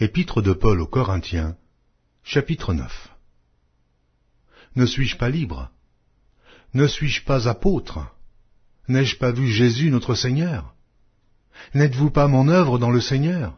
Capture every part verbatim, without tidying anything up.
Épître de Paul aux Corinthiens, chapitre neuf. Ne suis-je pas libre? Ne suis-je pas apôtre? N'ai-je pas vu Jésus notre Seigneur? N'êtes-vous pas mon œuvre dans le Seigneur?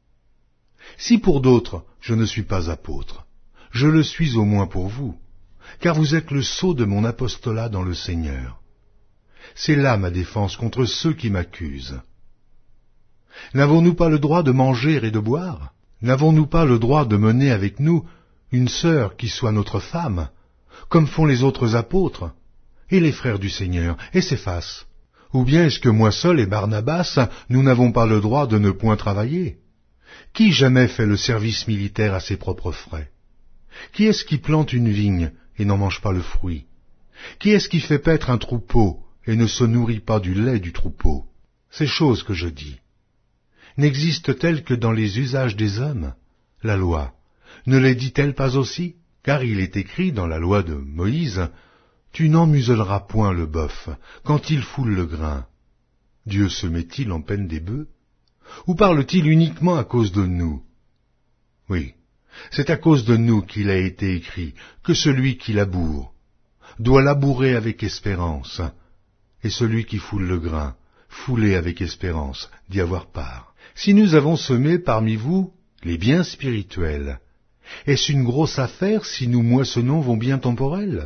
Si pour d'autres je ne suis pas apôtre, je le suis au moins pour vous, car vous êtes le sceau de mon apostolat dans le Seigneur. C'est là ma défense contre ceux qui m'accusent. N'avons-nous pas le droit de manger et de boire? N'avons-nous pas le droit de mener avec nous une sœur qui soit notre femme, comme font les autres apôtres, et les frères du Seigneur, et Céphas? Ou bien est-ce que moi seul et Barnabas, nous n'avons pas le droit de ne point travailler? Qui jamais fait le service militaire à ses propres frais? Qui est-ce qui plante une vigne et n'en mange pas le fruit? Qui est-ce qui fait paître un troupeau et ne se nourrit pas du lait du troupeau? Ces choses que je dis n'existent-elles que dans les usages des hommes? La loi ne les dit-elle pas aussi? Car il est écrit dans la loi de Moïse, « Tu n'en muselleras point le bœuf quand il foule le grain. » Dieu se met-il en peine des bœufs? Ou parle-t-il uniquement à cause de nous? Oui, c'est à cause de nous qu'il a été écrit que celui qui laboure doit labourer avec espérance, et celui qui foule le grain, fouler avec espérance d'y avoir part. Si nous avons semé parmi vous les biens spirituels, est-ce une grosse affaire si nous moissonnons vos biens temporels?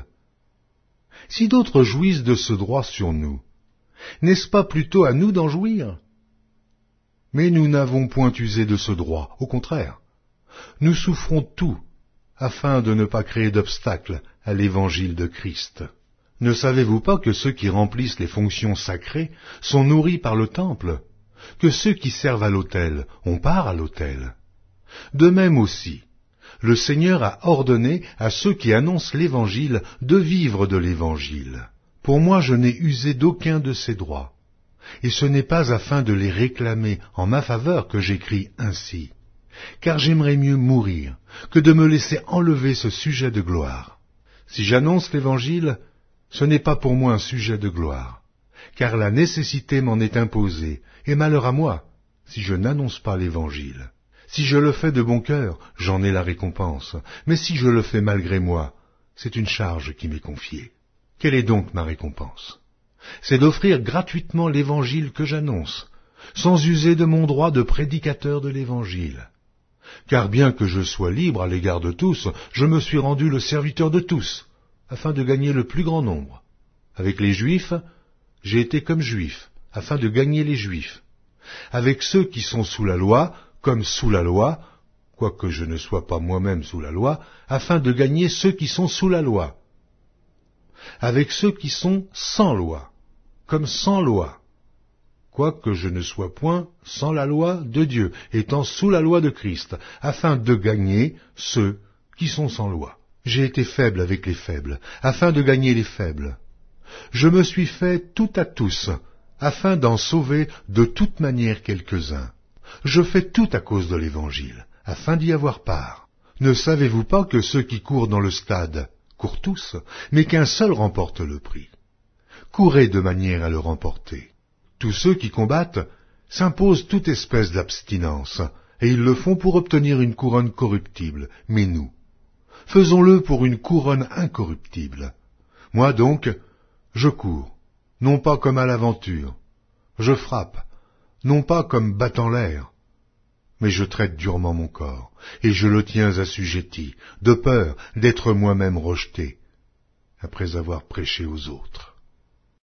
Si d'autres jouissent de ce droit sur nous, n'est-ce pas plutôt à nous d'en jouir? Mais nous n'avons point usé de ce droit, au contraire. Nous souffrons tout, afin de ne pas créer d'obstacle à l'évangile de Christ. Ne savez-vous pas que ceux qui remplissent les fonctions sacrées sont nourris par le temple, que ceux qui servent à l'autel ont part à l'autel? De même aussi, le Seigneur a ordonné à ceux qui annoncent l'Évangile de vivre de l'Évangile. Pour moi, je n'ai usé d'aucun de ces droits, et ce n'est pas afin de les réclamer en ma faveur que j'écris ainsi, car j'aimerais mieux mourir que de me laisser enlever ce sujet de gloire. Si j'annonce l'Évangile, ce n'est pas pour moi un sujet de gloire, car la nécessité m'en est imposée, et malheur à moi si je n'annonce pas l'Évangile. Si je le fais de bon cœur, j'en ai la récompense, mais si je le fais malgré moi, c'est une charge qui m'est confiée. Quelle est donc ma récompense? C'est d'offrir gratuitement l'Évangile que j'annonce, sans user de mon droit de prédicateur de l'Évangile. Car bien que je sois libre à l'égard de tous, je me suis rendu le serviteur de tous, afin de gagner le plus grand nombre. Avec les Juifs, j'ai été comme Juif, afin de gagner les Juifs. Avec ceux qui sont sous la loi, comme sous la loi, quoique je ne sois pas moi-même sous la loi, afin de gagner ceux qui sont sous la loi. Avec ceux qui sont sans loi, comme sans loi, quoique je ne sois point sans la loi de Dieu, étant sous la loi de Christ, afin de gagner ceux qui sont sans loi. J'ai été faible avec les faibles, afin de gagner les faibles. Je me suis fait tout à tous, afin d'en sauver de toute manière quelques-uns. Je fais tout à cause de l'Évangile, afin d'y avoir part. Ne savez-vous pas que ceux qui courent dans le stade courent tous, mais qu'un seul remporte le prix? Courez de manière à le remporter. Tous ceux qui combattent s'imposent toute espèce d'abstinence, et ils le font pour obtenir une couronne corruptible, mais nous, faisons-le pour une couronne incorruptible. Moi donc, je cours, non pas comme à l'aventure, je frappe, non pas comme battant l'air, mais je traite durement mon corps, et je le tiens assujetti, de peur d'être moi-même rejeté, après avoir prêché aux autres.